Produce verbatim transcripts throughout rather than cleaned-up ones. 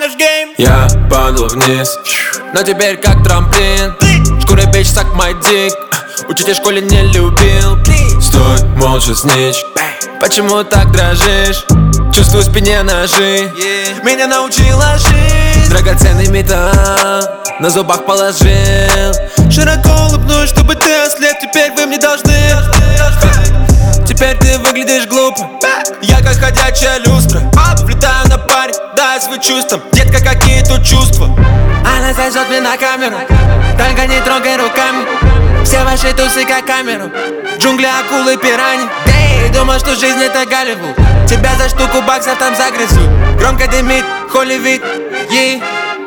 наш гейм. Я падал вниз, но теперь как трамплин. Шкура бич, сак мой дик. Учитель в школе не любил. Стой, молча снич. Почему так дрожишь? Чувствую в спине ножи. Меня научила жизнь. Драгоценный металл на зубах положил. Широко улыбнусь, чтобы ты ослеп. Теперь вы мне должны. Теперь ты выглядишь глупо. Я как ходячая люстра. Влетаю на паре, дай свой чувствам. Детка, какие тут чувства? Она зажжет мне на камеру. Только не трогай руками. Все ваши тусы как камеру. Джунгли, акулы, пирани. Ты думал, что жизнь это Голливуд? Тебя за штуку баксов там загрызут. Громко дымит, холи вид. Ей,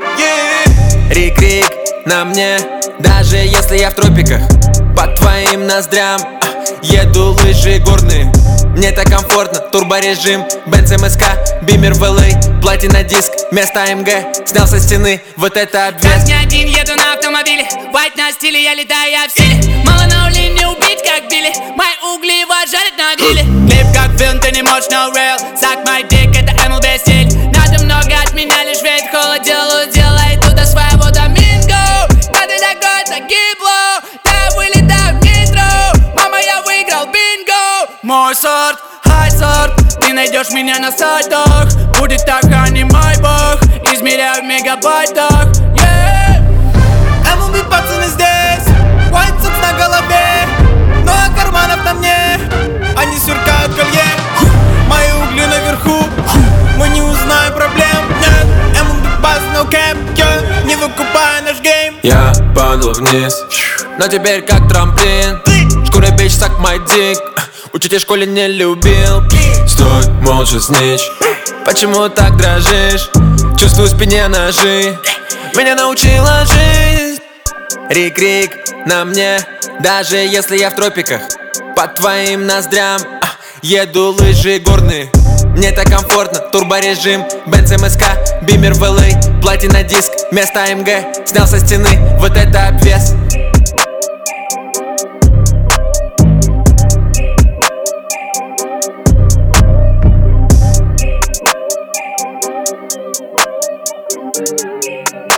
yeah. Рик-рик на мне. Даже если я в тропиках. Под твоим ноздрям еду лыжи горные. Мне так комфортно, турборежим. Бенц МСК, Бимер в эл эй. Платина диск, место АМГ. Снял со стены, вот это обвес. Раз не один, еду на автомобиле. White на стиле, я летаю, я в силе. Мало на улице не убить, как Билли. Мои угли его жарят на гриле. Клип как фильм, ты не можешь, no real. Suck my dick, это эм эл би стиль. Надо много от меня, лишь ведь холод делаю. Делай туда своего доминго. Да ты такой, так гибло. Да вылетаю в нитро. Мама, я выиграл бинго. Мой сорт, хай сорт. Ты найдешь меня на сайтах. Будет так, а не мой бог. Измеряю в мегабайтах, yeah. эм эл би пацаны здесь. White Sox на голове. Ну а карманов на мне. Они сверкают колье. Мои угли наверху. Мы не узнаем проблем. Нет, эм эл би пас, no cap, yeah. Не выкупая наш гейм. Я падал вниз, но теперь как трамплин. Шкура бич, сак мой дик. Учитель в школе не любил. Стой, молча снич. Почему так дрожишь? Чувствую в спине ножи. Меня научила жизнь. Рик-рик на мне. Даже если я в тропиках. Под твоим ноздрям еду лыжи горные. Мне так комфортно, турборежим. Бенц МСК, Бимер в эл эй. Платина диск, место АМГ. Снял со стены, вот это обвес. Yeah.